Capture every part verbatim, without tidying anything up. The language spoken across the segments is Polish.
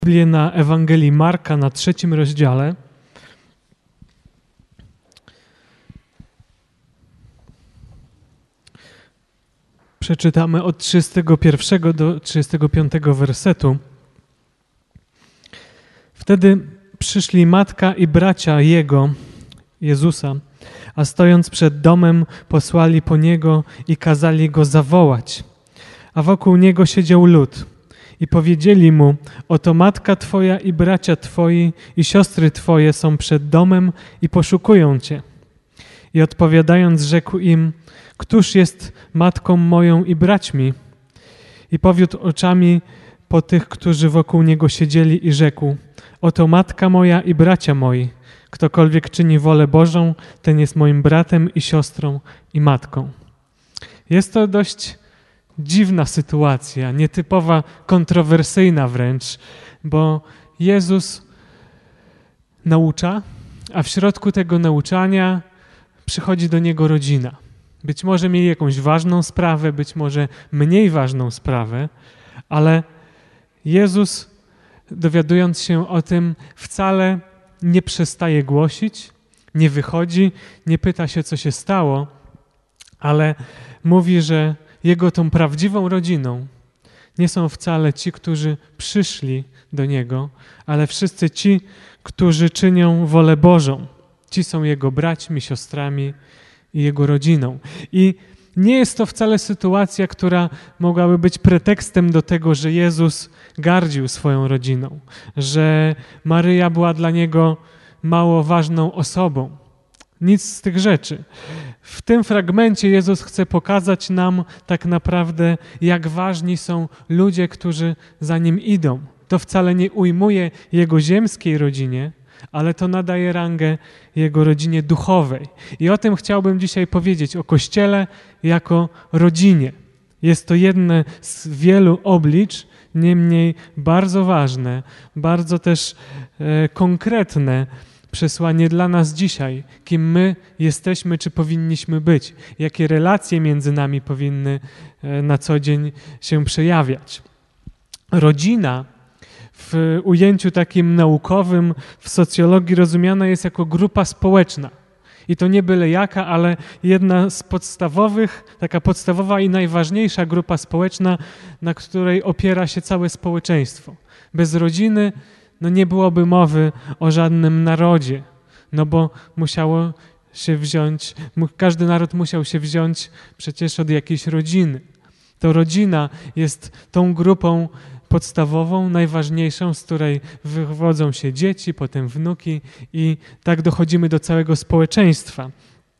Biblię na Ewangelii Marka na trzecim rozdziale. Przeczytamy od trzydziestego pierwszego do trzydziestego piątego wersetu. Wtedy przyszli matka i bracia Jego, Jezusa, a stojąc przed domem posłali po Niego i kazali Go zawołać. A wokół Niego siedział lud. I powiedzieli Mu, oto matka Twoja i bracia Twoi i siostry Twoje są przed domem i poszukują Cię. I odpowiadając rzekł im, któż jest matką moją i braćmi? I powiódł oczami po tych, którzy wokół Niego siedzieli i rzekł, oto matka moja i bracia moi. Ktokolwiek czyni wolę Bożą, ten jest moim bratem i siostrą i matką. Jest to dość dziwna sytuacja, nietypowa, kontrowersyjna wręcz, bo Jezus naucza, a w środku tego nauczania przychodzi do Niego rodzina. Być może mieli jakąś ważną sprawę, być może mniej ważną sprawę, ale Jezus, dowiadując się o tym, wcale nie przestaje głosić, nie wychodzi, nie pyta się, co się stało, ale mówi, że Jego tą prawdziwą rodziną nie są wcale ci, którzy przyszli do Niego, ale wszyscy ci, którzy czynią wolę Bożą. Ci są Jego braćmi, siostrami i Jego rodziną. I nie jest to wcale sytuacja, która mogłaby być pretekstem do tego, że Jezus gardził swoją rodziną, że Maryja była dla Niego mało ważną osobą. Nic z tych rzeczy. W tym fragmencie Jezus chce pokazać nam tak naprawdę, jak ważni są ludzie, którzy za Nim idą. To wcale nie ujmuje Jego ziemskiej rodzinie, ale to nadaje rangę Jego rodzinie duchowej. I o tym chciałbym dzisiaj powiedzieć, o Kościele jako rodzinie. Jest to jedne z wielu oblicz, niemniej bardzo ważne, bardzo też e, konkretne przesłanie dla nas dzisiaj, kim my jesteśmy, czy powinniśmy być, jakie relacje między nami powinny na co dzień się przejawiać. Rodzina w ujęciu takim naukowym, w socjologii rozumiana jest jako grupa społeczna. I to nie byle jaka, ale jedna z podstawowych, taka podstawowa i najważniejsza grupa społeczna, na której opiera się całe społeczeństwo. Bez rodziny no nie byłoby mowy o żadnym narodzie, no bo musiało się wziąć, każdy naród musiał się wziąć przecież od jakiejś rodziny. To rodzina jest tą grupą podstawową, najważniejszą, z której wywodzą się dzieci, potem wnuki i tak dochodzimy do całego społeczeństwa.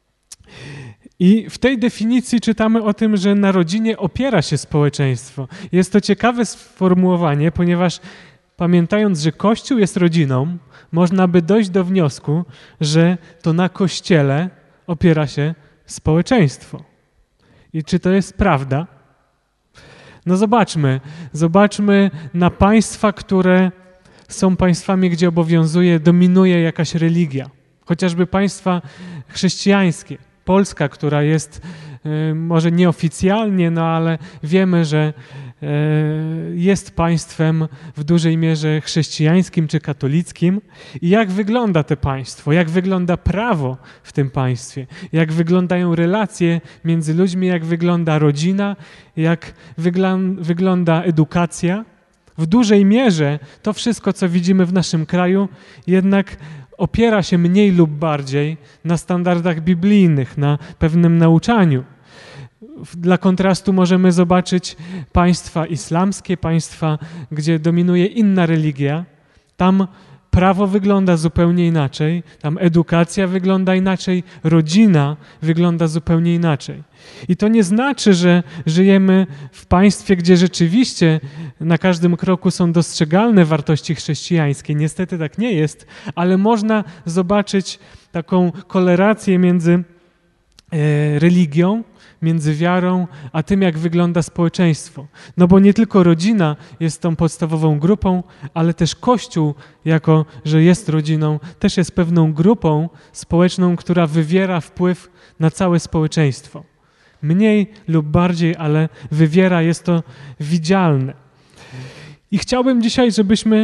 I w tej definicji czytamy o tym, że na rodzinie opiera się społeczeństwo. Jest to ciekawe sformułowanie, ponieważ pamiętając, że Kościół jest rodziną, można by dojść do wniosku, że to na Kościele opiera się społeczeństwo. I czy to jest prawda? No zobaczmy. Zobaczmy na państwa, które są państwami, gdzie obowiązuje, dominuje jakaś religia. Chociażby państwa chrześcijańskie. Polska, która jest y, może nieoficjalnie, no ale wiemy, że jest państwem w dużej mierze chrześcijańskim czy katolickim. I jak wygląda to państwo? Jak wygląda prawo w tym państwie? Jak wyglądają relacje między ludźmi? Jak wygląda rodzina? Jak wygla- wygląda edukacja? W dużej mierze to wszystko, co widzimy w naszym kraju, jednak opiera się mniej lub bardziej na standardach biblijnych, na pewnym nauczaniu. Dla kontrastu możemy zobaczyć państwa islamskie, państwa, gdzie dominuje inna religia. Tam prawo wygląda zupełnie inaczej, tam edukacja wygląda inaczej, rodzina wygląda zupełnie inaczej. I to nie znaczy, że żyjemy w państwie, gdzie rzeczywiście na każdym kroku są dostrzegalne wartości chrześcijańskie. Niestety tak nie jest, ale można zobaczyć taką korelację między e, religią, między wiarą, a tym, jak wygląda społeczeństwo. No bo nie tylko rodzina jest tą podstawową grupą, ale też Kościół, jako że jest rodziną, też jest pewną grupą społeczną, która wywiera wpływ na całe społeczeństwo. Mniej lub bardziej, ale wywiera, jest to widzialne. I chciałbym dzisiaj, żebyśmy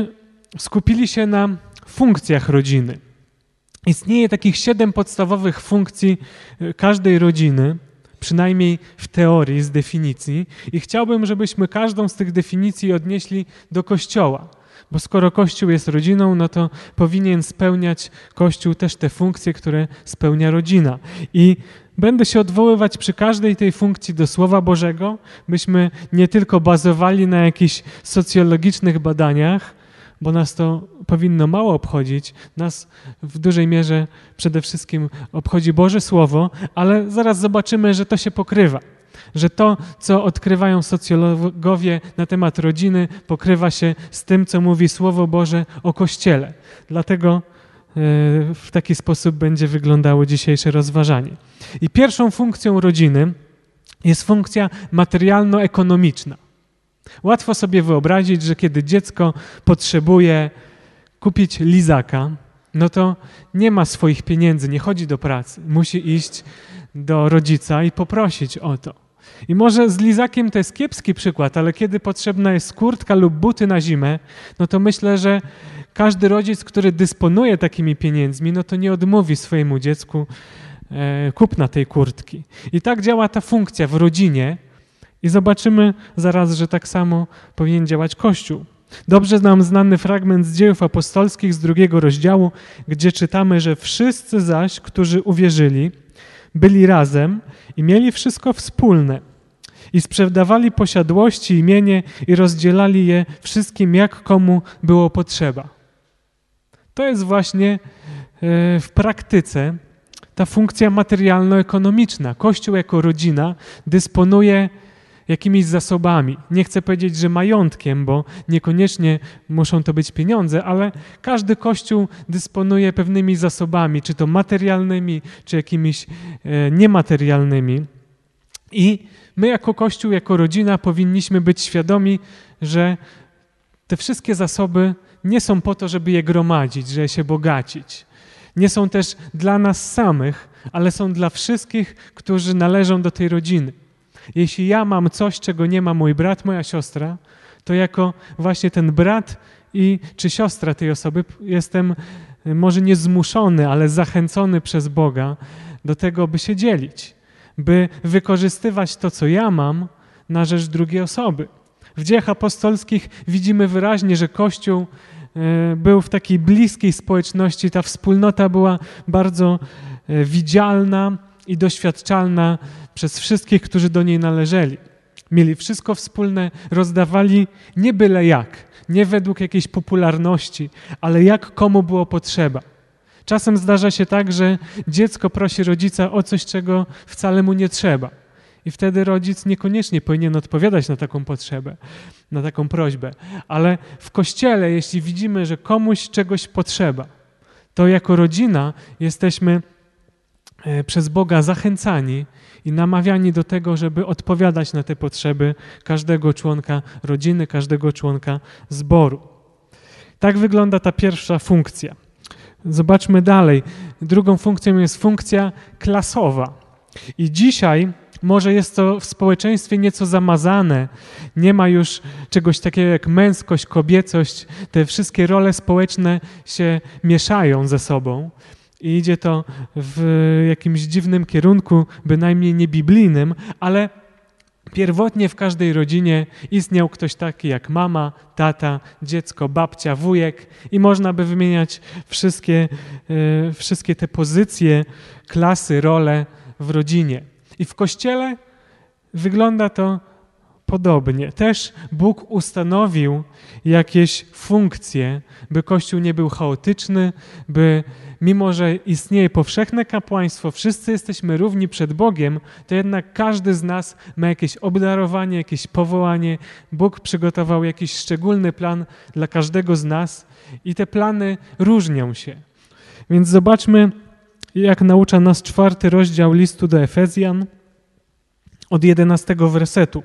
skupili się na funkcjach rodziny. Istnieje takich siedem podstawowych funkcji każdej rodziny, przynajmniej w teorii, z definicji. I chciałbym, żebyśmy każdą z tych definicji odnieśli do Kościoła. Bo skoro Kościół jest rodziną, no to powinien spełniać Kościół też te funkcje, które spełnia rodzina. I będę się odwoływać przy każdej tej funkcji do Słowa Bożego, byśmy nie tylko bazowali na jakichś socjologicznych badaniach, bo nas to powinno mało obchodzić. Nas w dużej mierze przede wszystkim obchodzi Boże Słowo, ale zaraz zobaczymy, że to się pokrywa. Że to, co odkrywają socjologowie na temat rodziny, pokrywa się z tym, co mówi Słowo Boże o Kościele. Dlatego w taki sposób będzie wyglądało dzisiejsze rozważanie. I pierwszą funkcją rodziny jest funkcja materialno-ekonomiczna. Łatwo sobie wyobrazić, że kiedy dziecko potrzebuje kupić lizaka, no to nie ma swoich pieniędzy, nie chodzi do pracy. Musi iść do rodzica i poprosić o to. I może z lizakiem to jest kiepski przykład, ale kiedy potrzebna jest kurtka lub buty na zimę, no to myślę, że każdy rodzic, który dysponuje takimi pieniędzmi, no to nie odmówi swojemu dziecku e, kupna tej kurtki. I tak działa ta funkcja w rodzinie i zobaczymy zaraz, że tak samo powinien działać Kościół. Dobrze nam znany fragment z Dziejów Apostolskich z drugiego rozdziału, gdzie czytamy, że wszyscy zaś, którzy uwierzyli, byli razem i mieli wszystko wspólne i sprzedawali posiadłości i mienie i rozdzielali je wszystkim, jak komu było potrzeba. To jest właśnie w praktyce ta funkcja materialno-ekonomiczna. Kościół jako rodzina dysponuje jakimiś zasobami. Nie chcę powiedzieć, że majątkiem, bo niekoniecznie muszą to być pieniądze, ale każdy kościół dysponuje pewnymi zasobami, czy to materialnymi, czy jakimiś e, niematerialnymi. I my jako kościół, jako rodzina powinniśmy być świadomi, że te wszystkie zasoby nie są po to, żeby je gromadzić, żeby się bogacić. Nie są też dla nas samych, ale są dla wszystkich, którzy należą do tej rodziny. Jeśli ja mam coś, czego nie ma mój brat, moja siostra, to jako właśnie ten brat i czy siostra tej osoby jestem może nie zmuszony, ale zachęcony przez Boga do tego, by się dzielić, by wykorzystywać to, co ja mam, na rzecz drugiej osoby. W Dziejach Apostolskich widzimy wyraźnie, że Kościół był w takiej bliskiej społeczności, ta wspólnota była bardzo widzialna i doświadczalna przez wszystkich, którzy do niej należeli. Mieli wszystko wspólne, rozdawali nie byle jak, nie według jakiejś popularności, ale jak komu było potrzeba. Czasem zdarza się tak, że dziecko prosi rodzica o coś, czego wcale mu nie trzeba. I wtedy rodzic niekoniecznie powinien odpowiadać na taką potrzebę, na taką prośbę. Ale w Kościele, jeśli widzimy, że komuś czegoś potrzeba, to jako rodzina jesteśmy przez Boga zachęcani i namawiani do tego, żeby odpowiadać na te potrzeby każdego członka rodziny, każdego członka zboru. Tak wygląda ta pierwsza funkcja. Zobaczmy dalej. Drugą funkcją jest funkcja klasowa. I dzisiaj może jest to w społeczeństwie nieco zamazane. Nie ma już czegoś takiego jak męskość, kobiecość. Te wszystkie role społeczne się mieszają ze sobą. I idzie to w jakimś dziwnym kierunku, bynajmniej niebiblijnym, ale pierwotnie w każdej rodzinie istniał ktoś taki jak mama, tata, dziecko, babcia, wujek i można by wymieniać wszystkie, wszystkie te pozycje, klasy, role w rodzinie. I w Kościele wygląda to podobnie. Też Bóg ustanowił jakieś funkcje, by Kościół nie był chaotyczny, by mimo, że istnieje powszechne kapłaństwo, wszyscy jesteśmy równi przed Bogiem, to jednak każdy z nas ma jakieś obdarowanie, jakieś powołanie. Bóg przygotował jakiś szczególny plan dla każdego z nas i te plany różnią się. Więc zobaczmy, jak naucza nas czwarty rozdział listu do Efezjan od jedenastego wersetu.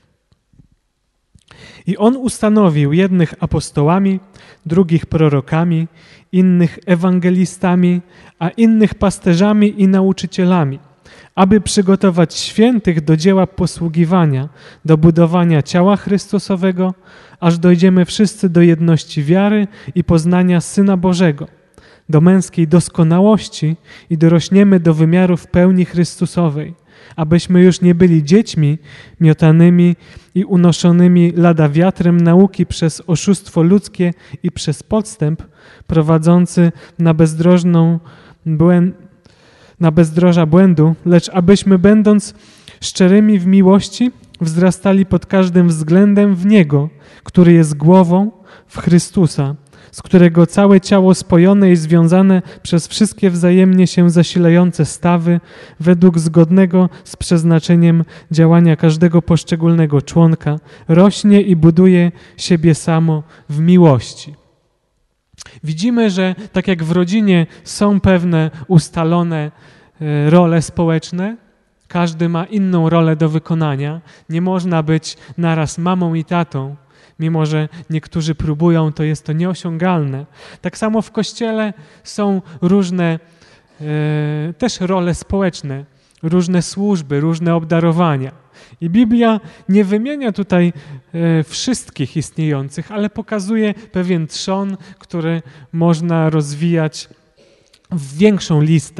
I On ustanowił jednych apostołami, drugich prorokami, innych ewangelistami, a innych pasterzami i nauczycielami, aby przygotować świętych do dzieła posługiwania, do budowania ciała Chrystusowego, aż dojdziemy wszyscy do jedności wiary i poznania Syna Bożego, do męskiej doskonałości i dorośniemy do wymiarów pełni Chrystusowej, abyśmy już nie byli dziećmi miotanymi i unoszonymi lada wiatrem nauki przez oszustwo ludzkie i przez podstęp prowadzący na bezdrożną błę- na bezdroża błędu, lecz abyśmy będąc szczerymi w miłości wzrastali pod każdym względem w Niego, który jest głową, w Chrystusa, z którego całe ciało spojone i związane przez wszystkie wzajemnie się zasilające stawy według zgodnego z przeznaczeniem działania każdego poszczególnego członka rośnie i buduje siebie samo w miłości. Widzimy, że tak jak w rodzinie są pewne ustalone role społeczne, każdy ma inną rolę do wykonania. Nie można być naraz mamą i tatą. Mimo że niektórzy próbują, to jest to nieosiągalne. Tak samo w Kościele są różne e, też role społeczne, różne służby, różne obdarowania. I Biblia nie wymienia tutaj e, wszystkich istniejących, ale pokazuje pewien trzon, który można rozwijać w większą listę.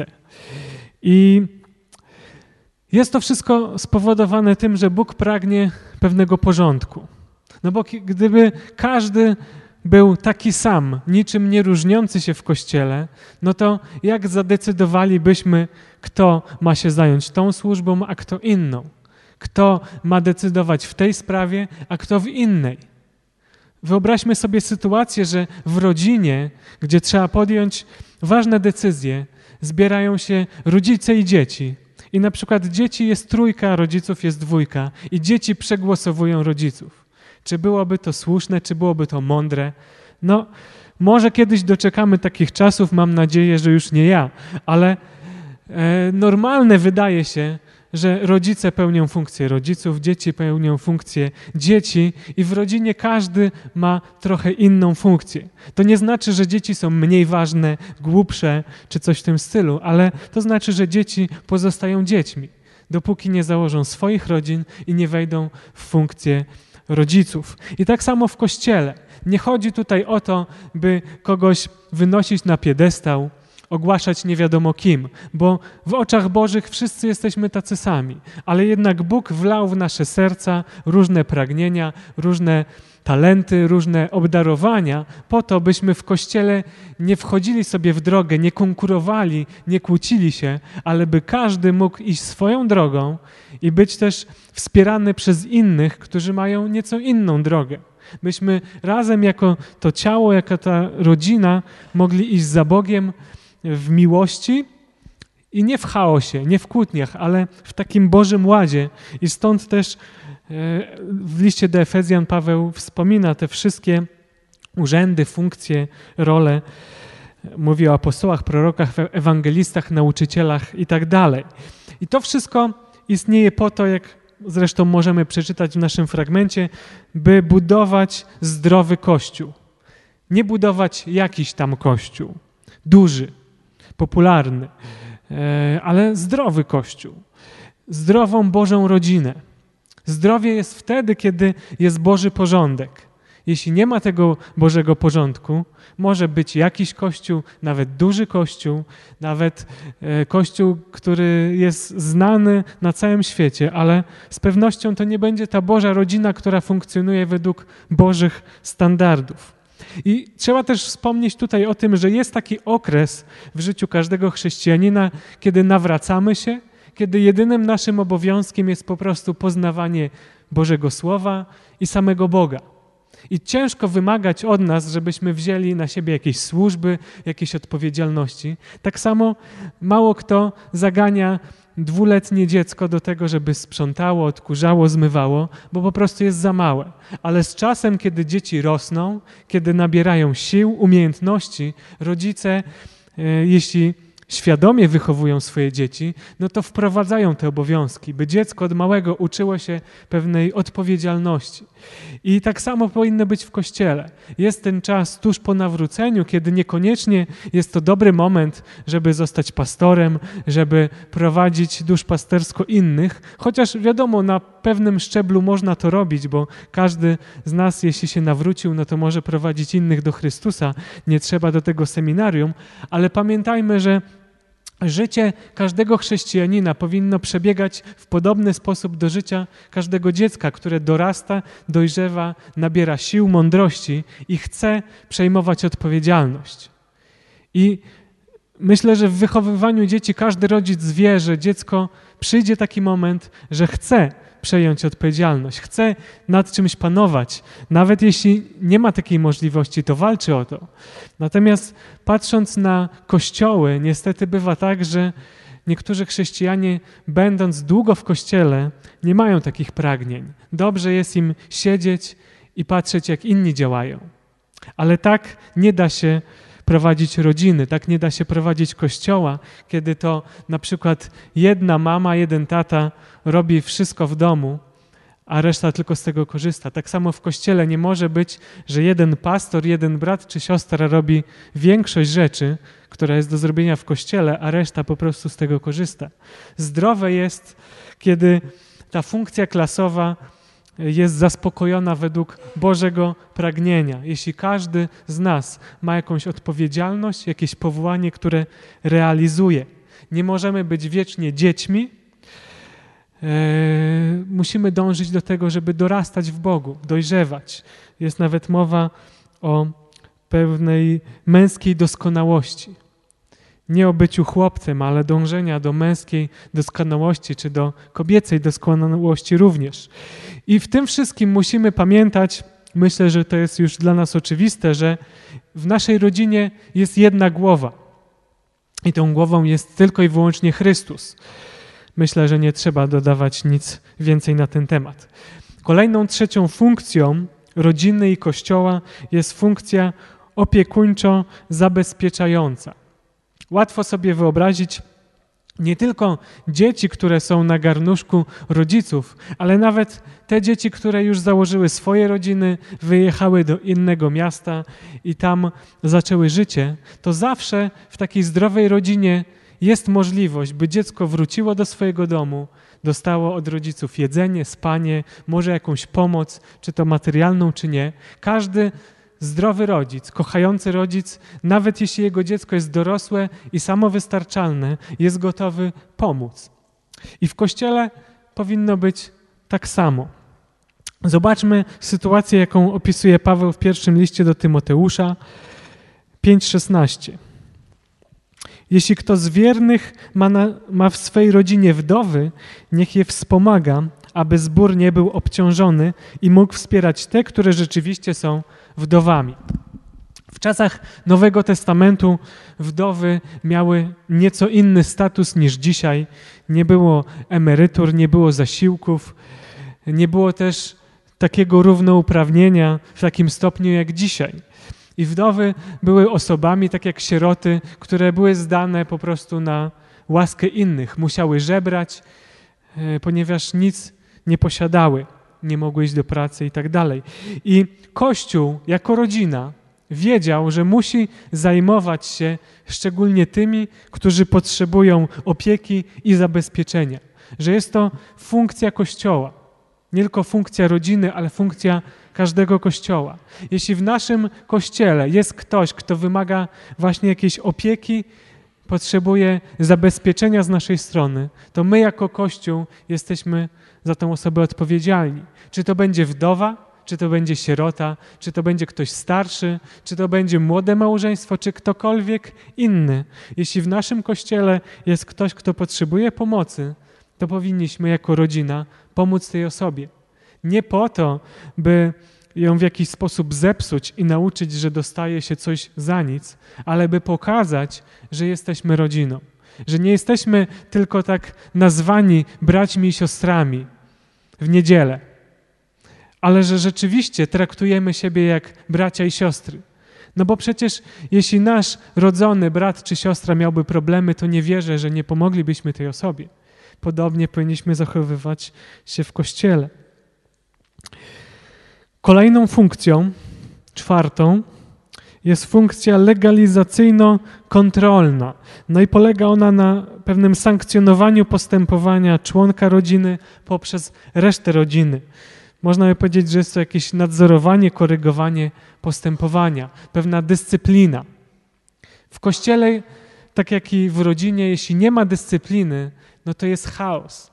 I jest to wszystko spowodowane tym, że Bóg pragnie pewnego porządku. No bo gdyby każdy był taki sam, niczym nie różniący się w Kościele, no to jak zadecydowalibyśmy, kto ma się zająć tą służbą, a kto inną? Kto ma decydować w tej sprawie, a kto w innej? Wyobraźmy sobie sytuację, że w rodzinie, gdzie trzeba podjąć ważne decyzje, zbierają się rodzice i dzieci. I na przykład dzieci jest trójka, rodziców jest dwójka i dzieci przegłosowują rodziców. Czy byłoby to słuszne, czy byłoby to mądre? No, może kiedyś doczekamy takich czasów, mam nadzieję, że już nie ja, ale e, normalne wydaje się, że rodzice pełnią funkcję rodziców, dzieci pełnią funkcję dzieci i w rodzinie każdy ma trochę inną funkcję. To nie znaczy, że dzieci są mniej ważne, głupsze czy coś w tym stylu, ale to znaczy, że dzieci pozostają dziećmi, dopóki nie założą swoich rodzin i nie wejdą w funkcję rodziców. I tak samo w Kościele. Nie chodzi tutaj o to, by kogoś wynosić na piedestał, ogłaszać nie wiadomo kim, bo w oczach Bożych wszyscy jesteśmy tacy sami, ale jednak Bóg wlał w nasze serca różne pragnienia, różne talenty, różne obdarowania po to, byśmy w Kościele nie wchodzili sobie w drogę, nie konkurowali, nie kłócili się, ale by każdy mógł iść swoją drogą i być też wspierany przez innych, którzy mają nieco inną drogę. Byśmy razem jako to ciało, jako ta rodzina mogli iść za Bogiem w miłości i nie w chaosie, nie w kłótniach, ale w takim Bożym ładzie. I stąd też w liście do Efezjan Paweł wspomina te wszystkie urzędy, funkcje, role. Mówi o apostołach, prorokach, ewangelistach, nauczycielach i tak dalej. I to wszystko istnieje po to, jak zresztą możemy przeczytać w naszym fragmencie, by budować zdrowy Kościół. Nie budować jakiś tam Kościół, duży, popularny, ale zdrowy Kościół, zdrową Bożą rodzinę. Zdrowie jest wtedy, kiedy jest Boży porządek. Jeśli nie ma tego Bożego porządku, może być jakiś kościół, nawet duży kościół, nawet kościół, który jest znany na całym świecie, ale z pewnością to nie będzie ta Boża rodzina, która funkcjonuje według Bożych standardów. I trzeba też wspomnieć tutaj o tym, że jest taki okres w życiu każdego chrześcijanina, kiedy nawracamy się, kiedy jedynym naszym obowiązkiem jest po prostu poznawanie Bożego Słowa i samego Boga. I ciężko wymagać od nas, żebyśmy wzięli na siebie jakieś służby, jakieś odpowiedzialności. Tak samo mało kto zagania dwuletnie dziecko do tego, żeby sprzątało, odkurzało, zmywało, bo po prostu jest za małe. Ale z czasem, kiedy dzieci rosną, kiedy nabierają sił, umiejętności, rodzice, jeśli świadomie wychowują swoje dzieci, no to wprowadzają te obowiązki, by dziecko od małego uczyło się pewnej odpowiedzialności. I tak samo powinno być w Kościele. Jest ten czas tuż po nawróceniu, kiedy niekoniecznie jest to dobry moment, żeby zostać pastorem, żeby prowadzić duszpastersko innych, chociaż wiadomo, na pewnym szczeblu można to robić, bo każdy z nas, jeśli się nawrócił, no to może prowadzić innych do Chrystusa, nie trzeba do tego seminarium, ale pamiętajmy, że życie każdego chrześcijanina powinno przebiegać w podobny sposób do życia każdego dziecka, które dorasta, dojrzewa, nabiera sił, mądrości i chce przejmować odpowiedzialność. I myślę, że w wychowywaniu dzieci każdy rodzic wie, że dziecko przyjdzie taki moment, że chce przejąć odpowiedzialność, chce nad czymś panować. Nawet jeśli nie ma takiej możliwości, to walczy o to. Natomiast patrząc na kościoły, niestety bywa tak, że niektórzy chrześcijanie, będąc długo w kościele, nie mają takich pragnień. Dobrze jest im siedzieć i patrzeć, jak inni działają. Ale tak nie da się prowadzić rodziny, tak nie da się prowadzić kościoła, kiedy to na przykład jedna mama, jeden tata robi wszystko w domu, a reszta tylko z tego korzysta. Tak samo w kościele nie może być, że jeden pastor, jeden brat czy siostra robi większość rzeczy, która jest do zrobienia w kościele, a reszta po prostu z tego korzysta. Zdrowe jest, kiedy ta funkcja klasowa jest zaspokojona według Bożego pragnienia. Jeśli każdy z nas ma jakąś odpowiedzialność, jakieś powołanie, które realizuje. Nie możemy być wiecznie dziećmi. E, musimy dążyć do tego, żeby dorastać w Bogu, dojrzewać. Jest nawet mowa o pewnej męskiej doskonałości. Nie o byciu chłopcem, ale dążenia do męskiej doskonałości, czy do kobiecej doskonałości również. I w tym wszystkim musimy pamiętać, myślę, że to jest już dla nas oczywiste, że w naszej rodzinie jest jedna głowa. I tą głową jest tylko i wyłącznie Chrystus. Myślę, że nie trzeba dodawać nic więcej na ten temat. Kolejną, trzecią funkcją rodziny i Kościoła jest funkcja opiekuńczo-zabezpieczająca. Łatwo sobie wyobrazić nie tylko dzieci, które są na garnuszku rodziców, ale nawet te dzieci, które już założyły swoje rodziny, wyjechały do innego miasta i tam zaczęły życie, to zawsze w takiej zdrowej rodzinie jest możliwość, by dziecko wróciło do swojego domu, dostało od rodziców jedzenie, spanie, może jakąś pomoc, czy to materialną, czy nie. Każdy zdrowy rodzic, kochający rodzic, nawet jeśli jego dziecko jest dorosłe i samowystarczalne, jest gotowy pomóc. I w Kościele powinno być tak samo. Zobaczmy sytuację, jaką opisuje Paweł w pierwszym liście do Tymoteusza pięć szesnaście. Jeśli kto z wiernych ma, na, ma w swej rodzinie wdowy, niech je wspomaga, aby zbór nie był obciążony i mógł wspierać te, które rzeczywiście są wdowami. W czasach Nowego Testamentu wdowy miały nieco inny status niż dzisiaj. Nie było emerytur, nie było zasiłków, nie było też takiego równouprawnienia w takim stopniu jak dzisiaj. I wdowy były osobami, tak jak sieroty, które były zdane po prostu na łaskę innych. Musiały żebrać, ponieważ nic nie posiadały, nie mogły iść do pracy i tak dalej. I Kościół jako rodzina wiedział, że musi zajmować się szczególnie tymi, którzy potrzebują opieki i zabezpieczenia. Że jest to funkcja Kościoła. Nie tylko funkcja rodziny, ale funkcja każdego Kościoła. Jeśli w naszym Kościele jest ktoś, kto wymaga właśnie jakiejś opieki, potrzebuje zabezpieczenia z naszej strony, to my jako Kościół jesteśmy za tą osobę odpowiedzialni. Czy to będzie wdowa, czy to będzie sierota, czy to będzie ktoś starszy, czy to będzie młode małżeństwo, czy ktokolwiek inny. Jeśli w naszym Kościele jest ktoś, kto potrzebuje pomocy, to powinniśmy jako rodzina pomóc tej osobie. Nie po to, by ją w jakiś sposób zepsuć i nauczyć, że dostaje się coś za nic, ale by pokazać, że jesteśmy rodziną. Że nie jesteśmy tylko tak nazwani braćmi i siostrami w niedzielę, ale że rzeczywiście traktujemy siebie jak bracia i siostry. No bo przecież jeśli nasz rodzony brat czy siostra miałby problemy, to nie wierzę, że nie pomoglibyśmy tej osobie. Podobnie powinniśmy zachowywać się w Kościele. Kolejną funkcją, czwartą, jest funkcja legalizacyjno-kontrolna. No i polega ona na pewnym sankcjonowaniu postępowania członka rodziny poprzez resztę rodziny. Można by powiedzieć, że jest to jakieś nadzorowanie, korygowanie postępowania, pewna dyscyplina. W Kościele, tak jak i w rodzinie, jeśli nie ma dyscypliny, no to jest chaos.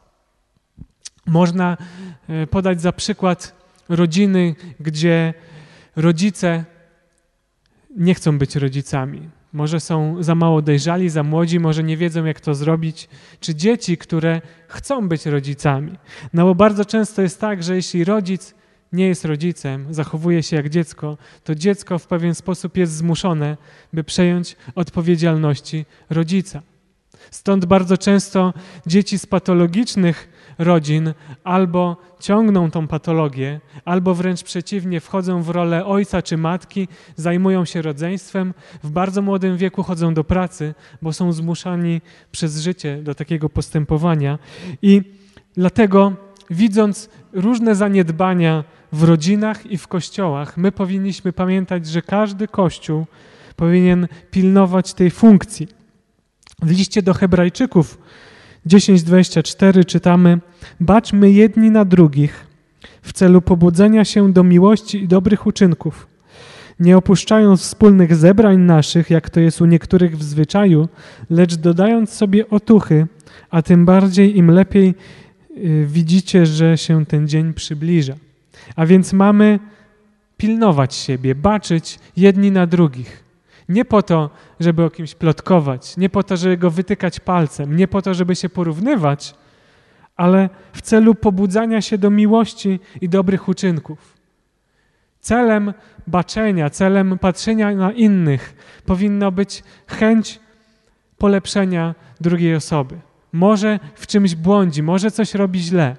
Można podać za przykład rodziny, gdzie rodzice nie chcą być rodzicami. Może są za mało dojrzali, za młodzi, może nie wiedzą, jak to zrobić. Czy dzieci, które chcą być rodzicami. No bo bardzo często jest tak, że jeśli rodzic nie jest rodzicem, zachowuje się jak dziecko, to dziecko w pewien sposób jest zmuszone, by przejąć odpowiedzialności rodzica. Stąd bardzo często dzieci z patologicznych rodzin albo ciągną tą patologię, albo wręcz przeciwnie, wchodzą w rolę ojca czy matki, zajmują się rodzeństwem, w bardzo młodym wieku chodzą do pracy, bo są zmuszani przez życie do takiego postępowania. I dlatego, widząc różne zaniedbania w rodzinach i w kościołach, my powinniśmy pamiętać, że każdy kościół powinien pilnować tej funkcji. W liście do Hebrajczyków dziesięć dwadzieścia cztery czytamy: baczmy jedni na drugich w celu pobudzenia się do miłości i dobrych uczynków, nie opuszczając wspólnych zebrań naszych, jak to jest u niektórych w zwyczaju, lecz dodając sobie otuchy, a tym bardziej im lepiej yy, widzicie, że się ten dzień przybliża. A więc mamy pilnować siebie, baczyć jedni na drugich. Nie po to, żeby o kimś plotkować, nie po to, żeby go wytykać palcem, nie po to, żeby się porównywać, ale w celu pobudzania się do miłości i dobrych uczynków. Celem baczenia, celem patrzenia na innych powinno być chęć polepszenia drugiej osoby. Może w czymś błądzi, może coś robi źle.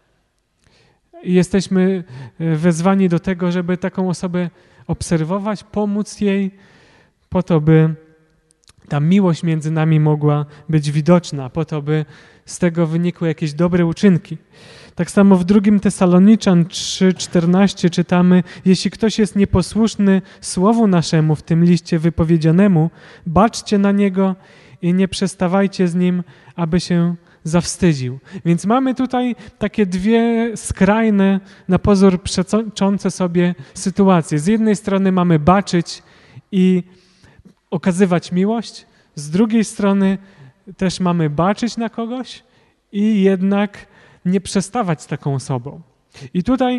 I jesteśmy wezwani do tego, żeby taką osobę obserwować, pomóc jej, po to, by ta miłość między nami mogła być widoczna, po to, by z tego wynikły jakieś dobre uczynki. Tak samo w drugim Tesaloniczan trzy czternaście czytamy: jeśli ktoś jest nieposłuszny słowu naszemu w tym liście wypowiedzianemu, baczcie na niego i nie przestawajcie z nim, aby się zawstydził. Więc mamy tutaj takie dwie skrajne, na pozór przeczące sobie sytuacje. Z jednej strony mamy baczyć i okazywać miłość, z drugiej strony też mamy baczyć na kogoś i jednak nie przestawać z taką osobą. I tutaj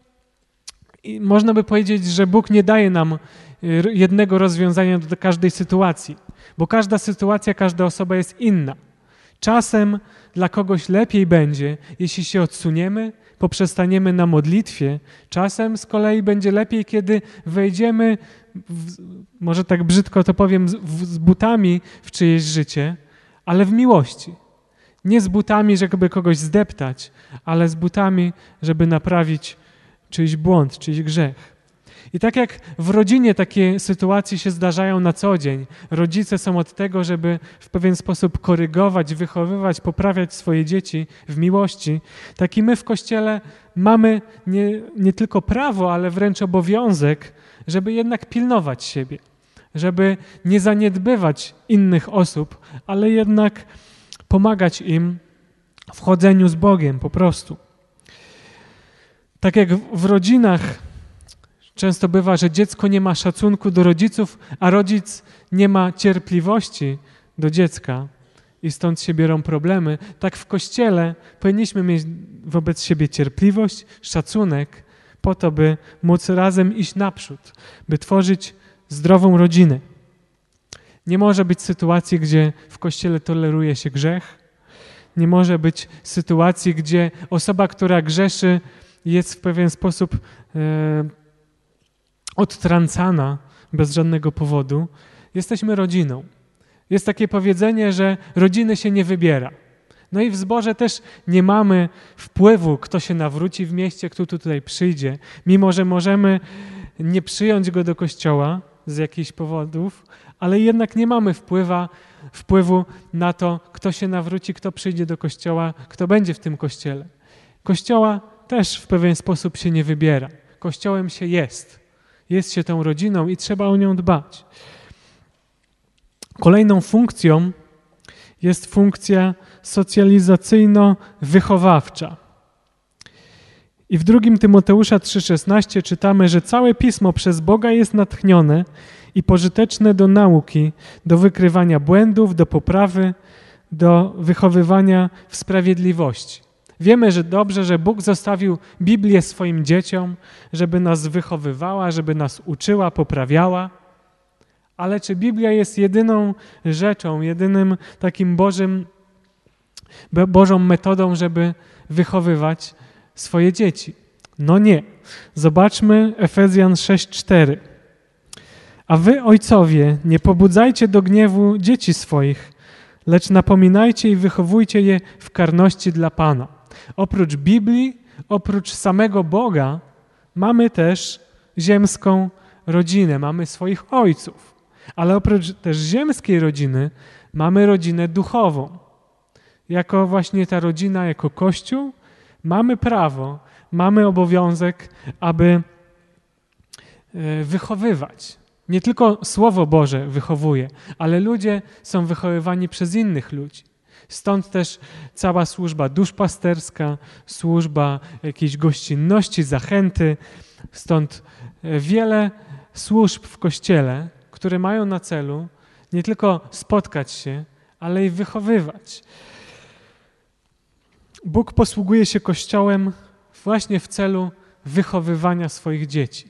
można by powiedzieć, że Bóg nie daje nam jednego rozwiązania do każdej sytuacji, bo każda sytuacja, każda osoba jest inna. Czasem dla kogoś lepiej będzie, jeśli się odsuniemy, poprzestaniemy na modlitwie. Czasem z kolei będzie lepiej, kiedy wejdziemy, w, może tak brzydko to powiem, z, z butami w czyjeś życie, ale w miłości. Nie z butami, żeby kogoś zdeptać, ale z butami, żeby naprawić czyjś błąd, czyjś grzech. I tak jak w rodzinie takie sytuacje się zdarzają na co dzień, rodzice są od tego, żeby w pewien sposób korygować, wychowywać, poprawiać swoje dzieci w miłości, tak i my w Kościele mamy nie, nie tylko prawo, ale wręcz obowiązek, żeby jednak pilnować siebie, żeby nie zaniedbywać innych osób, ale jednak pomagać im w chodzeniu z Bogiem po prostu. Tak jak w rodzinach często bywa, że dziecko nie ma szacunku do rodziców, a rodzic nie ma cierpliwości do dziecka i stąd się biorą problemy. Tak w Kościele powinniśmy mieć wobec siebie cierpliwość, szacunek po to, by móc razem iść naprzód, by tworzyć zdrową rodzinę. Nie może być sytuacji, gdzie w Kościele toleruje się grzech. Nie może być sytuacji, gdzie osoba, która grzeszy, jest w pewien sposób e, odtrącana bez żadnego powodu. Jesteśmy rodziną. Jest takie powiedzenie, że rodziny się nie wybiera. No i w zborze też nie mamy wpływu, kto się nawróci w mieście, kto tu tutaj przyjdzie. Mimo że możemy nie przyjąć go do kościoła, z jakichś powodów, ale jednak nie mamy wpływa, wpływu na to, kto się nawróci, kto przyjdzie do kościoła, kto będzie w tym kościele. Kościoła też w pewien sposób się nie wybiera. Kościołem się jest. Jest się tą rodziną i trzeba o nią dbać. Kolejną funkcją jest funkcja socjalizacyjno-wychowawcza. I w drugim Tymoteusza trzy szesnaście czytamy, że całe Pismo przez Boga jest natchnione i pożyteczne do nauki, do wykrywania błędów, do poprawy, do wychowywania w sprawiedliwości. Wiemy, że dobrze, że Bóg zostawił Biblię swoim dzieciom, żeby nas wychowywała, żeby nas uczyła, poprawiała. Ale czy Biblia jest jedyną rzeczą, jedynym takim Bożym, Bożą metodą, żeby wychowywać swoje dzieci? No nie. Zobaczmy Efezjan sześć cztery. A wy, ojcowie, nie pobudzajcie do gniewu dzieci swoich, lecz napominajcie i wychowujcie je w karności dla Pana. Oprócz Biblii, oprócz samego Boga, mamy też ziemską rodzinę, mamy swoich ojców. Ale oprócz też ziemskiej rodziny mamy rodzinę duchową. Jako właśnie ta rodzina, jako Kościół, mamy prawo, mamy obowiązek, aby wychowywać. Nie tylko Słowo Boże wychowuje, ale ludzie są wychowywani przez innych ludzi. Stąd też cała służba duszpasterska, służba jakiejś gościnności, zachęty. Stąd wiele służb w Kościele, które mają na celu nie tylko spotkać się, ale i wychowywać. Bóg posługuje się Kościołem właśnie w celu wychowywania swoich dzieci.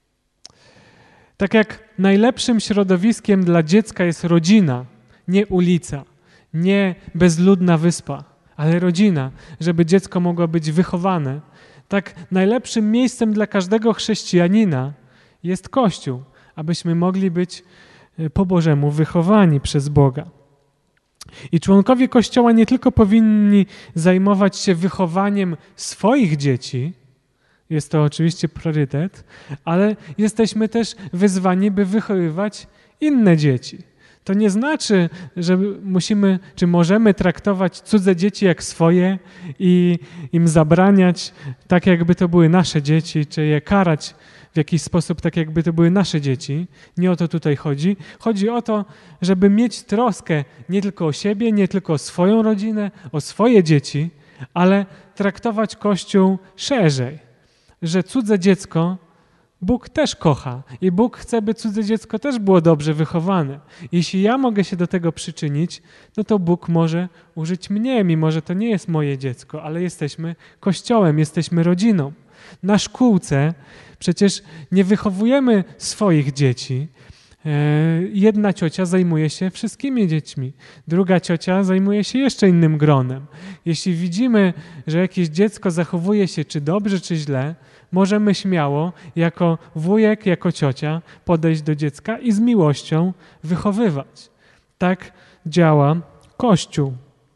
Tak jak najlepszym środowiskiem dla dziecka jest rodzina, nie ulica, nie bezludna wyspa, ale rodzina, żeby dziecko mogło być wychowane, tak najlepszym miejscem dla każdego chrześcijanina jest Kościół, abyśmy mogli być po Bożemu wychowani przez Boga. I członkowie Kościoła nie tylko powinni zajmować się wychowaniem swoich dzieci, jest to oczywiście priorytet, ale jesteśmy też wyzwani, by wychowywać inne dzieci. To nie znaczy, że musimy, czy możemy traktować cudze dzieci jak swoje i im zabraniać tak, jakby to były nasze dzieci, czy je karać w jakiś sposób tak, jakby to były nasze dzieci. Nie o to tutaj chodzi. Chodzi o to, żeby mieć troskę nie tylko o siebie, nie tylko o swoją rodzinę, o swoje dzieci, ale traktować Kościół szerzej, że cudze dziecko Bóg też kocha i Bóg chce, by cudze dziecko też było dobrze wychowane. Jeśli ja mogę się do tego przyczynić, no to Bóg może użyć mnie, mimo że to nie jest moje dziecko, ale jesteśmy Kościołem, jesteśmy rodziną. Na szkółce przecież nie wychowujemy swoich dzieci. Jedna ciocia zajmuje się wszystkimi dziećmi, druga ciocia zajmuje się jeszcze innym gronem. Jeśli widzimy, że jakieś dziecko zachowuje się czy dobrze, czy źle, możemy śmiało jako wujek, jako ciocia podejść do dziecka i z miłością wychowywać. Tak działa Kościół.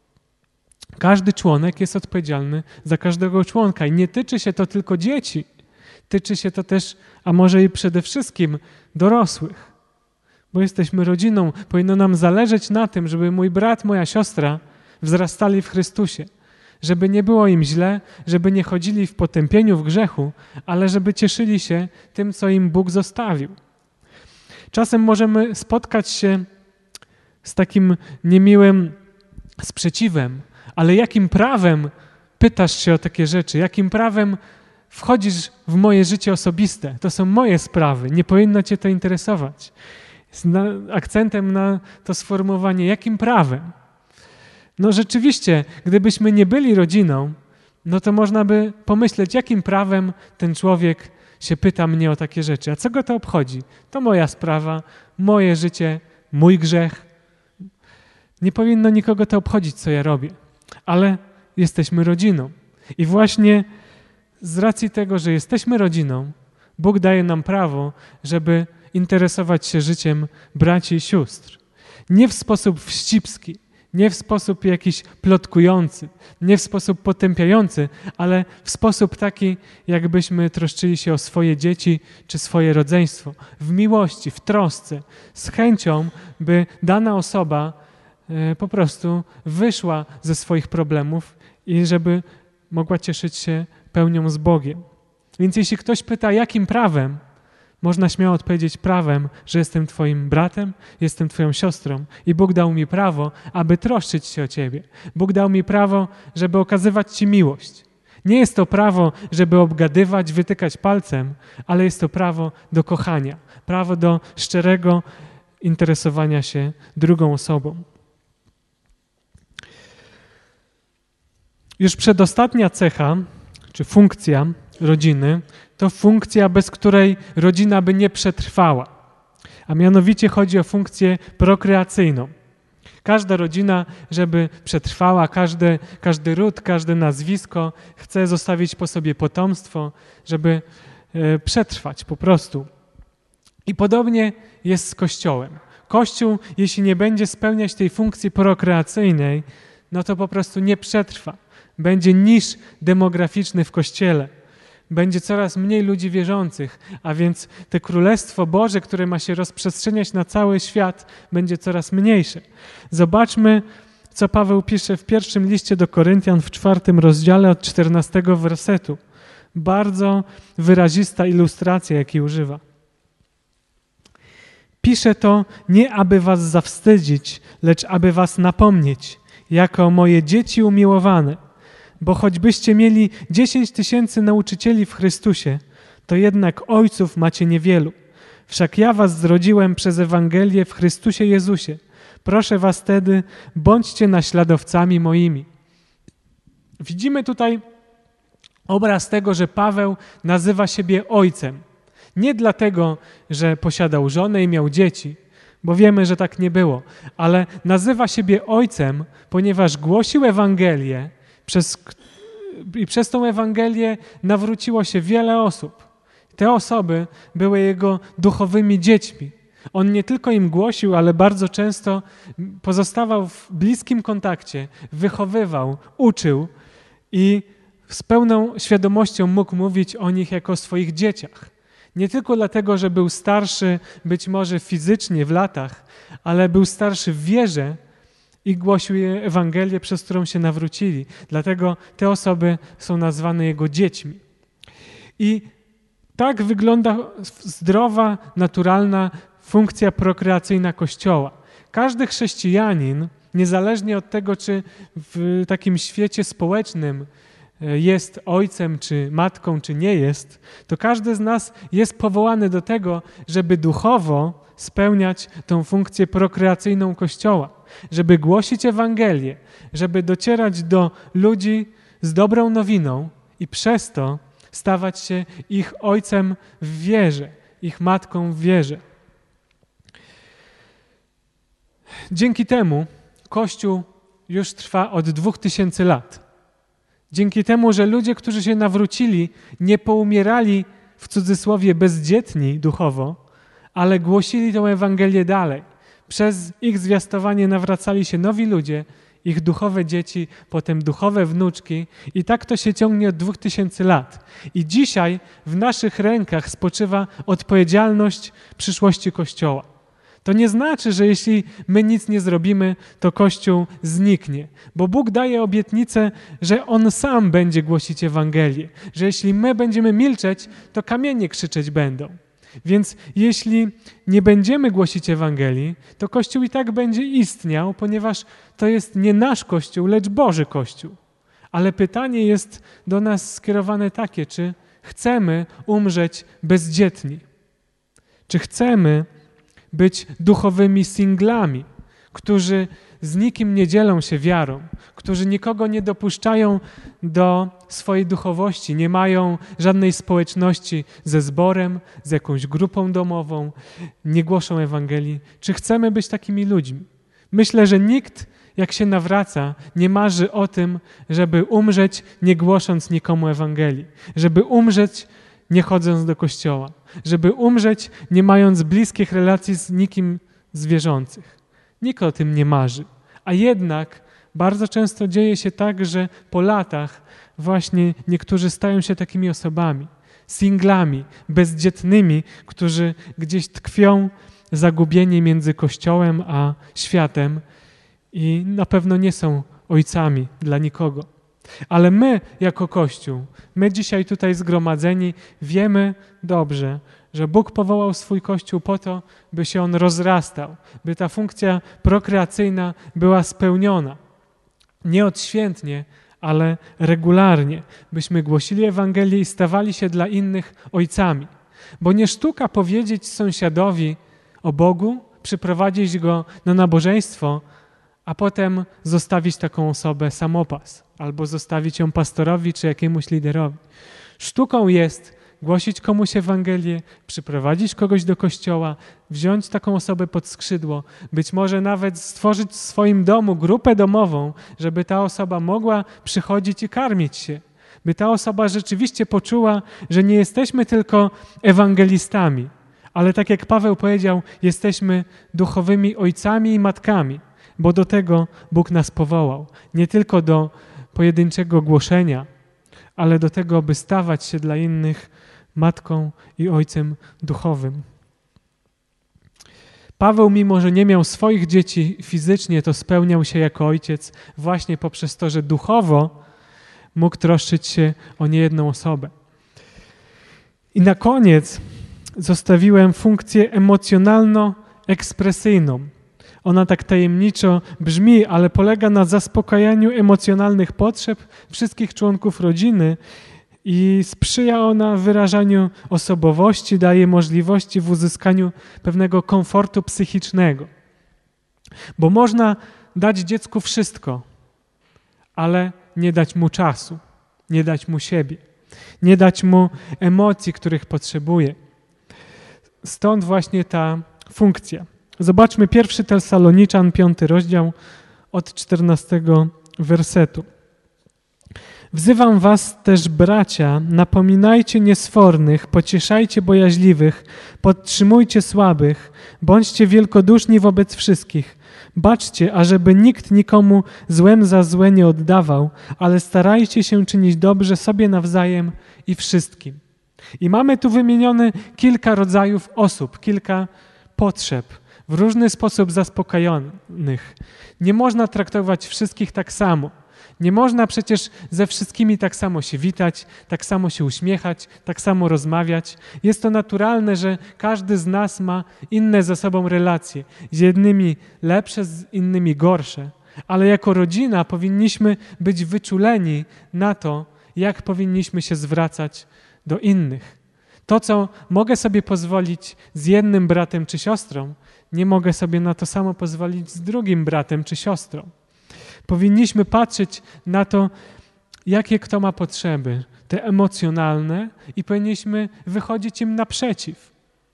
Każdy członek jest odpowiedzialny za każdego członka i nie tyczy się to tylko dzieci. Tyczy się to też, a może i przede wszystkim dorosłych. Bo jesteśmy rodziną, powinno nam zależeć na tym, żeby mój brat, moja siostra wzrastali w Chrystusie. Żeby nie było im źle, żeby nie chodzili w potępieniu, w grzechu, ale żeby cieszyli się tym, co im Bóg zostawił. Czasem możemy spotkać się z takim niemiłym sprzeciwem, ale jakim prawem pytasz się o takie rzeczy? Jakim prawem wchodzisz w moje życie osobiste? To są moje sprawy, nie powinno cię to interesować. Z akcentem na to sformułowanie, jakim prawem? No rzeczywiście, gdybyśmy nie byli rodziną, no to można by pomyśleć, jakim prawem ten człowiek się pyta mnie o takie rzeczy. A co go to obchodzi? To moja sprawa, moje życie, mój grzech. Nie powinno nikogo to obchodzić, co ja robię. Ale jesteśmy rodziną. I właśnie z racji tego, że jesteśmy rodziną, Bóg daje nam prawo, żeby interesować się życiem braci i sióstr. Nie w sposób wścibski, Nie w sposób jakiś plotkujący, nie w sposób potępiający, ale w sposób taki, jakbyśmy troszczyli się o swoje dzieci czy swoje rodzeństwo. W miłości, w trosce, z chęcią, by dana osoba e, po prostu wyszła ze swoich problemów i żeby mogła cieszyć się pełnią z Bogiem. Więc jeśli ktoś pyta, jakim prawem, można śmiało odpowiedzieć prawem, że jestem twoim bratem, jestem twoją siostrą i Bóg dał mi prawo, aby troszczyć się o ciebie. Bóg dał mi prawo, żeby okazywać ci miłość. Nie jest to prawo, żeby obgadywać, wytykać palcem, ale jest to prawo do kochania, prawo do szczerego interesowania się drugą osobą. Już przedostatnia cecha, czy funkcja rodziny, to funkcja, bez której rodzina by nie przetrwała. A mianowicie chodzi o funkcję prokreacyjną. Każda rodzina, żeby przetrwała, każdy, każdy ród, każde nazwisko chce zostawić po sobie potomstwo, żeby e, przetrwać po prostu. I podobnie jest z Kościołem. Kościół, jeśli nie będzie spełniać tej funkcji prokreacyjnej, no to po prostu nie przetrwa. Będzie niż demograficzny w Kościele. Będzie coraz mniej ludzi wierzących, a więc te Królestwo Boże, które ma się rozprzestrzeniać na cały świat, będzie coraz mniejsze. Zobaczmy, co Paweł pisze w pierwszym liście do Koryntian w czwartym rozdziale od czternastego wersetu. Bardzo wyrazista ilustracja, jakiej używa. Piszę to nie aby was zawstydzić, lecz aby was napomnieć, jako moje dzieci umiłowane. Bo choćbyście mieli dziesięć tysięcy nauczycieli w Chrystusie, to jednak ojców macie niewielu. Wszak ja was zrodziłem przez Ewangelię w Chrystusie Jezusie. Proszę was tedy, bądźcie naśladowcami moimi. Widzimy tutaj obraz tego, że Paweł nazywa siebie ojcem. Nie dlatego, że posiadał żonę i miał dzieci, bo wiemy, że tak nie było, ale nazywa siebie ojcem, ponieważ głosił Ewangelię, Przez, i przez tą Ewangelię nawróciło się wiele osób. Te osoby były jego duchowymi dziećmi. On nie tylko im głosił, ale bardzo często pozostawał w bliskim kontakcie, wychowywał, uczył i z pełną świadomością mógł mówić o nich jako o swoich dzieciach. Nie tylko dlatego, że był starszy być może fizycznie w latach, ale był starszy w wierze, i głosił Ewangelię, przez którą się nawrócili. Dlatego te osoby są nazwane jego dziećmi. I tak wygląda zdrowa, naturalna funkcja prokreacyjna Kościoła. Każdy chrześcijanin, niezależnie od tego, czy w takim świecie społecznym jest ojcem, czy matką, czy nie jest, to każdy z nas jest powołany do tego, żeby duchowo spełniać tą funkcję prokreacyjną Kościoła, żeby głosić Ewangelię, żeby docierać do ludzi z dobrą nowiną i przez to stawać się ich ojcem w wierze, ich matką w wierze. Dzięki temu Kościół już trwa od dwóch tysięcy lat. Dzięki temu, że ludzie, którzy się nawrócili, nie poumierali w cudzysłowie bezdzietni duchowo, ale głosili tę Ewangelię dalej. Przez ich zwiastowanie nawracali się nowi ludzie, ich duchowe dzieci, potem duchowe wnuczki i tak to się ciągnie od dwóch tysięcy lat. I dzisiaj w naszych rękach spoczywa odpowiedzialność przyszłości Kościoła. To nie znaczy, że jeśli my nic nie zrobimy, to Kościół zniknie, bo Bóg daje obietnicę, że On sam będzie głosić Ewangelię, że jeśli my będziemy milczeć, to kamienie krzyczeć będą. Więc jeśli nie będziemy głosić Ewangelii, to Kościół i tak będzie istniał, ponieważ to jest nie nasz Kościół, lecz Boży Kościół. Ale pytanie jest do nas skierowane takie, czy chcemy umrzeć bezdzietni? Czy chcemy być duchowymi singlami, którzy z nikim nie dzielą się wiarą, którzy nikogo nie dopuszczają do swojej duchowości, nie mają żadnej społeczności ze zborem, z jakąś grupą domową, nie głoszą Ewangelii. Czy chcemy być takimi ludźmi? Myślę, że nikt, jak się nawraca, nie marzy o tym, żeby umrzeć, nie głosząc nikomu Ewangelii, żeby umrzeć, nie chodząc do kościoła, żeby umrzeć, nie mając bliskich relacji z nikim z wierzących. Nikt o tym nie marzy, A jednak bardzo często dzieje się tak, że po latach właśnie niektórzy stają się takimi osobami, singlami, bezdzietnymi, którzy gdzieś tkwią zagubieni między Kościołem a światem i na pewno nie są ojcami dla nikogo. Ale my jako Kościół, my dzisiaj tutaj zgromadzeni wiemy dobrze, że Bóg powołał swój Kościół po to, by się on rozrastał, by ta funkcja prokreacyjna była spełniona. Nie odświętnie, ale regularnie, byśmy głosili Ewangelię i stawali się dla innych ojcami. Bo nie sztuka powiedzieć sąsiadowi o Bogu, przyprowadzić go na nabożeństwo, a potem zostawić taką osobę samopas albo zostawić ją pastorowi czy jakiemuś liderowi. Sztuką jest głosić komuś Ewangelię, przyprowadzić kogoś do kościoła, wziąć taką osobę pod skrzydło, być może nawet stworzyć w swoim domu grupę domową, żeby ta osoba mogła przychodzić i karmić się, by ta osoba rzeczywiście poczuła, że nie jesteśmy tylko ewangelistami, ale tak jak Paweł powiedział, jesteśmy duchowymi ojcami i matkami, bo do tego Bóg nas powołał. Nie tylko do pojedynczego głoszenia, ale do tego, by stawać się dla innych matką i ojcem duchowym. Paweł, mimo że nie miał swoich dzieci fizycznie, to spełniał się jako ojciec właśnie poprzez to, że duchowo mógł troszczyć się o niejedną osobę. I na koniec zostawiłem funkcję emocjonalno-ekspresyjną. Ona tak tajemniczo brzmi, ale polega na zaspokajaniu emocjonalnych potrzeb wszystkich członków rodziny i sprzyja ona wyrażaniu osobowości, daje możliwości w uzyskaniu pewnego komfortu psychicznego. Bo można dać dziecku wszystko, ale nie dać mu czasu, nie dać mu siebie, nie dać mu emocji, których potrzebuje. Stąd właśnie ta funkcja. Zobaczmy pierwszy Tesaloniczan, piąty rozdział, od czternastego wersetu. Wzywam was też, bracia, napominajcie niesfornych, pocieszajcie bojaźliwych, podtrzymujcie słabych, bądźcie wielkoduszni wobec wszystkich. Baczcie, ażeby nikt nikomu złem za złe nie oddawał, ale starajcie się czynić dobrze sobie nawzajem i wszystkim. I mamy tu wymienione kilka rodzajów osób, kilka potrzeb, w różny sposób zaspokajonych. Nie można traktować wszystkich tak samo. Nie można przecież ze wszystkimi tak samo się witać, tak samo się uśmiechać, tak samo rozmawiać. Jest to naturalne, że każdy z nas ma inne ze sobą relacje. Z jednymi lepsze, z innymi gorsze. Ale jako rodzina powinniśmy być wyczuleni na to, jak powinniśmy się zwracać do innych. To, co mogę sobie pozwolić z jednym bratem czy siostrą, nie mogę sobie na to samo pozwolić z drugim bratem czy siostrą. Powinniśmy patrzeć na to, jakie kto ma potrzeby, te emocjonalne, i powinniśmy wychodzić im naprzeciw.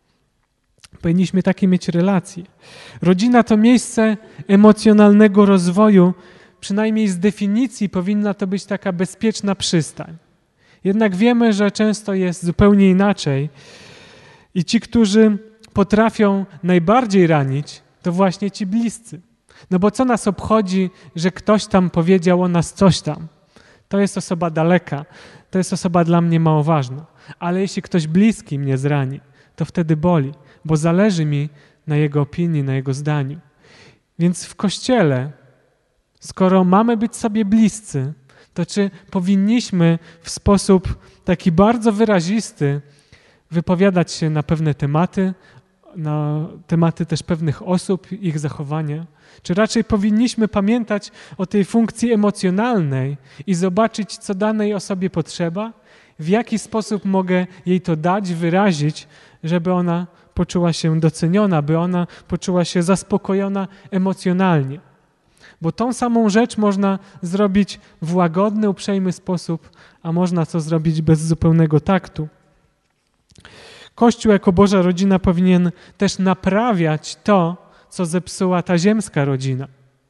Powinniśmy takie mieć relacje. Rodzina to miejsce emocjonalnego rozwoju, przynajmniej z definicji powinna to być taka bezpieczna przystań. Jednak wiemy, że często jest zupełnie inaczej i ci, którzy potrafią najbardziej ranić, to właśnie ci bliscy. No bo co nas obchodzi, że ktoś tam powiedział o nas coś tam? To jest osoba daleka, to jest osoba dla mnie mało ważna. Ale jeśli ktoś bliski mnie zrani, to wtedy boli, bo zależy mi na jego opinii, na jego zdaniu. Więc w Kościele, skoro mamy być sobie bliscy, to czy powinniśmy w sposób taki bardzo wyrazisty wypowiadać się na pewne tematy, na tematy też pewnych osób, ich zachowania? Czy raczej powinniśmy pamiętać o tej funkcji emocjonalnej i zobaczyć, co danej osobie potrzeba, w jaki sposób mogę jej to dać, wyrazić, żeby ona poczuła się doceniona, by ona poczuła się zaspokojona emocjonalnie. Bo tą samą rzecz można zrobić w łagodny, uprzejmy sposób, a można to zrobić bez zupełnego taktu. Kościół jako Boża rodzina powinien też naprawiać to, co zepsuła ta ziemska rodzina.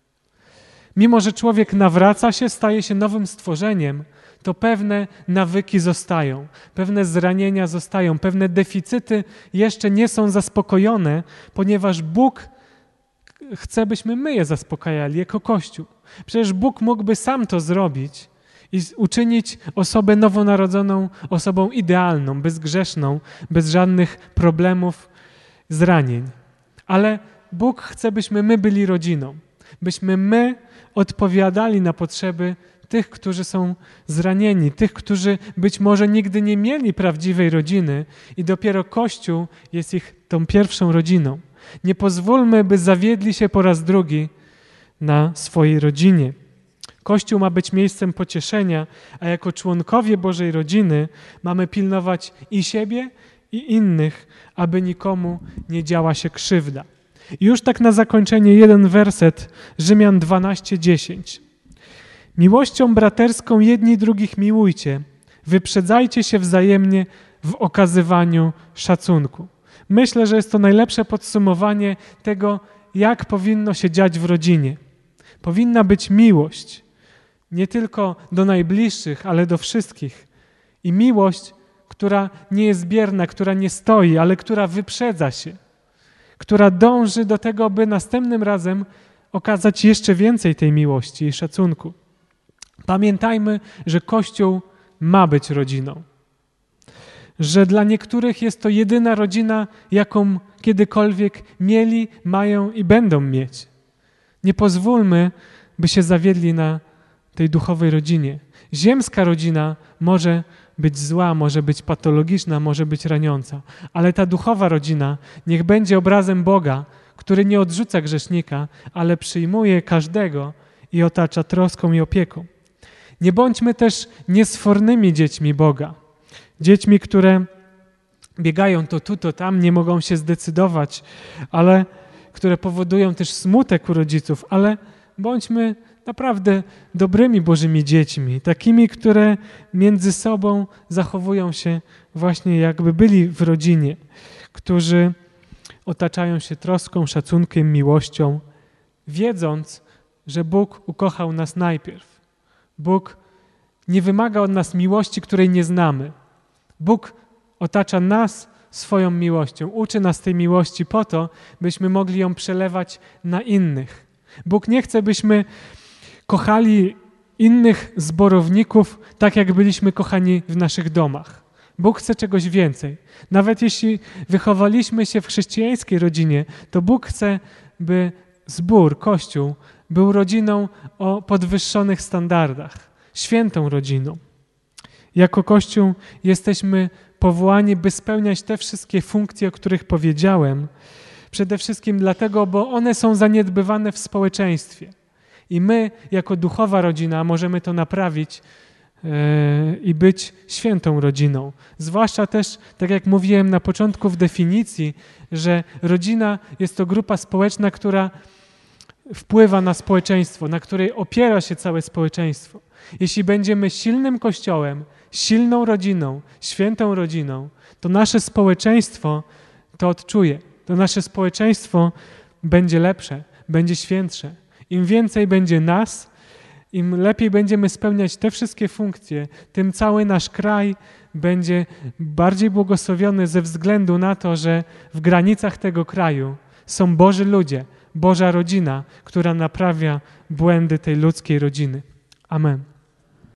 Mimo że człowiek nawraca się, staje się nowym stworzeniem, to pewne nawyki zostają, pewne zranienia zostają, pewne deficyty jeszcze nie są zaspokojone, ponieważ Bóg chce, byśmy my je zaspokajali jako Kościół. Przecież Bóg mógłby sam to zrobić i uczynić osobę nowonarodzoną osobą idealną, bezgrzeszną, bez żadnych problemów, zranień. Ale Bóg chce, byśmy my byli rodziną, byśmy my odpowiadali na potrzeby tych, którzy są zranieni, tych, którzy być może nigdy nie mieli prawdziwej rodziny i dopiero Kościół jest ich tą pierwszą rodziną. Nie pozwólmy, by zawiedli się po raz drugi na swojej rodzinie. Kościół ma być miejscem pocieszenia, a jako członkowie Bożej rodziny mamy pilnować i siebie, i innych, aby nikomu nie działa się krzywda. I już tak na zakończenie jeden werset, Rzymian dwanaście dziesięć. Miłością braterską jedni drugich miłujcie, wyprzedzajcie się wzajemnie w okazywaniu szacunku. Myślę, że jest to najlepsze podsumowanie tego, jak powinno się dziać w rodzinie. Powinna być miłość, nie tylko do najbliższych, ale do wszystkich. I miłość, która nie jest bierna, która nie stoi, ale która wyprzedza się, która dąży do tego, by następnym razem okazać jeszcze więcej tej miłości i szacunku. Pamiętajmy, że Kościół ma być rodziną. Że dla niektórych jest to jedyna rodzina, jaką kiedykolwiek mieli, mają i będą mieć. Nie pozwólmy, by się zawiedli na tej duchowej rodzinie. Ziemska rodzina może być zła, może być patologiczna, może być raniąca, ale ta duchowa rodzina niech będzie obrazem Boga, który nie odrzuca grzesznika, ale przyjmuje każdego i otacza troską i opieką. Nie bądźmy też niesfornymi dziećmi Boga. Dziećmi, które biegają to tu, to tam, nie mogą się zdecydować, ale które powodują też smutek u rodziców, ale bądźmy naprawdę dobrymi Bożymi dziećmi, takimi, które między sobą zachowują się właśnie jakby byli w rodzinie, którzy otaczają się troską, szacunkiem, miłością, wiedząc, że Bóg ukochał nas najpierw. Bóg nie wymaga od nas miłości, której nie znamy. Bóg otacza nas swoją miłością, uczy nas tej miłości po to, byśmy mogli ją przelewać na innych. Bóg nie chce, byśmy kochali innych zborowników tak, jak byliśmy kochani w naszych domach. Bóg chce czegoś więcej. Nawet jeśli wychowaliśmy się w chrześcijańskiej rodzinie, to Bóg chce, by zbór, Kościół był rodziną o podwyższonych standardach, świętą rodziną. Jako Kościół jesteśmy powołani, by spełniać te wszystkie funkcje, o których powiedziałem, przede wszystkim dlatego, bo one są zaniedbywane w społeczeństwie. I my, jako duchowa rodzina, możemy to naprawić yy, i być świętą rodziną. Zwłaszcza też, tak jak mówiłem na początku w definicji, że rodzina jest to grupa społeczna, która wpływa na społeczeństwo, na której opiera się całe społeczeństwo. Jeśli będziemy silnym Kościołem, silną rodziną, świętą rodziną, to nasze społeczeństwo to odczuje. To nasze społeczeństwo będzie lepsze, będzie świętsze. Im więcej będzie nas, im lepiej będziemy spełniać te wszystkie funkcje, tym cały nasz kraj będzie bardziej błogosławiony ze względu na to, że w granicach tego kraju są Boży ludzie, Boża rodzina, która naprawia błędy tej ludzkiej rodziny. Amen.